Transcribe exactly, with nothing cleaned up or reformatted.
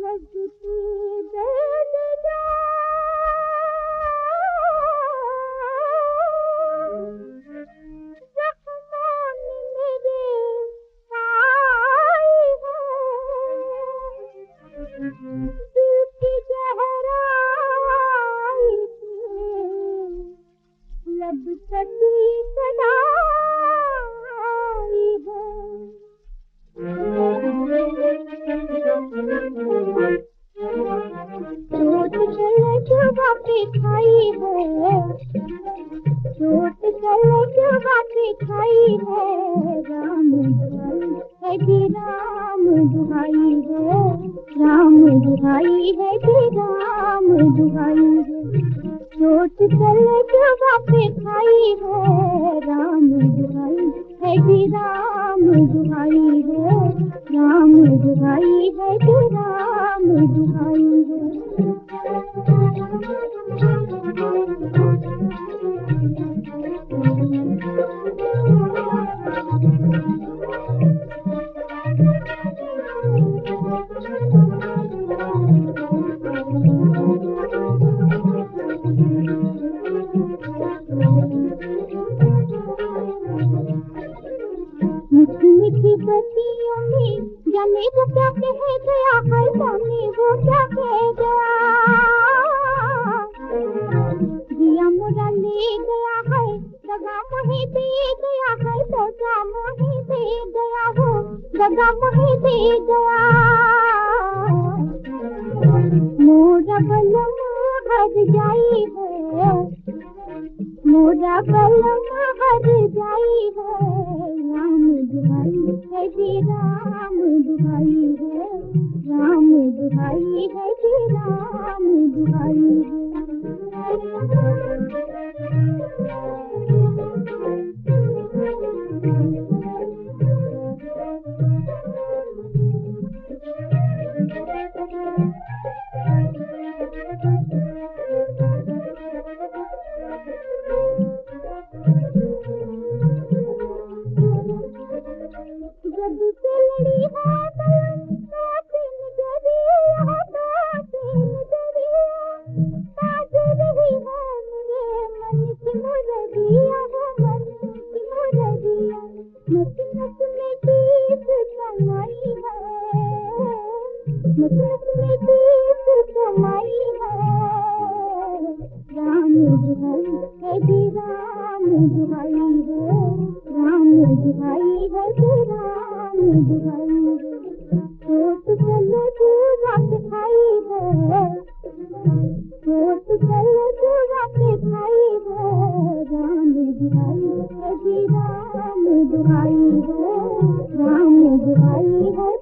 जब तू दर्द दा जख्मां मेरे आई है, दिल की गहराई से लब तकी सदाई है। चोट चले जुबां पे खाई है, चोट चले जुबां पे खाई है, राम दुहाई है जी राम दुहाई है, राम दुहाई है जी राम दुहाई है। चोट चले जुबां पे खाई है, राम दुहाई है जी राम दुहाई है, राम दुहाई है जी राम दुहाई है। मीठी मीठी बत्तियों में जाने वो क्या कह गया है, जाने वो क्या कह गया, दिया मोरा ले गया है, दगा मोहे दे गया है, दगा मोहे दे गया हो, दगा मोहे दे गया। मोरा बलम हर जाई है, मोरा बलम हर जाई है, राम दुहाई है जी राम दुहाई है, राम दुहाई है जी राम दुहाई है। जब से लड़ी है ताज़े नजरिया, ताज़े नजरिया, ताज़े रही है मेरे मन की मुरदिया, वो मन की मुरदिया, नस नस में गीत समाई है, नस नस में गीत समाई है, राम दुहाई है जी राम दुहाई है, राम दुहाई है जी राम दुहाई है। चोट चले जुबां पे खाई है, चोट चले जुबां पे खाई है, राम दुहाई है जी राम दुहाई है, राम दुहाई है।